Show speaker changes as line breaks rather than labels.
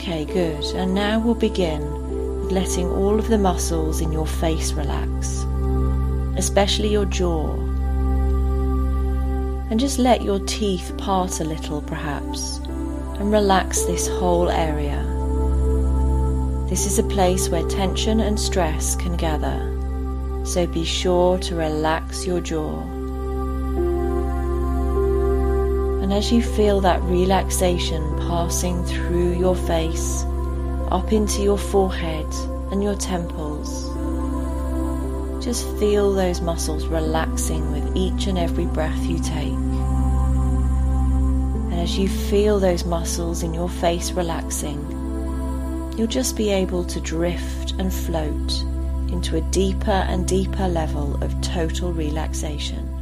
Okay, good. And now we'll begin with letting all of the muscles in your face relax, especially your jaw. And just let your teeth part a little perhaps, and relax this whole area. This is a place where tension and stress can gather, so be sure to relax your jaw. And as you feel that relaxation passing through your face, up into your forehead and your temples, just feel those muscles relaxing with each and every breath you take. And as you feel those muscles in your face relaxing, you'll just be able to drift and float into a deeper and deeper level of total relaxation.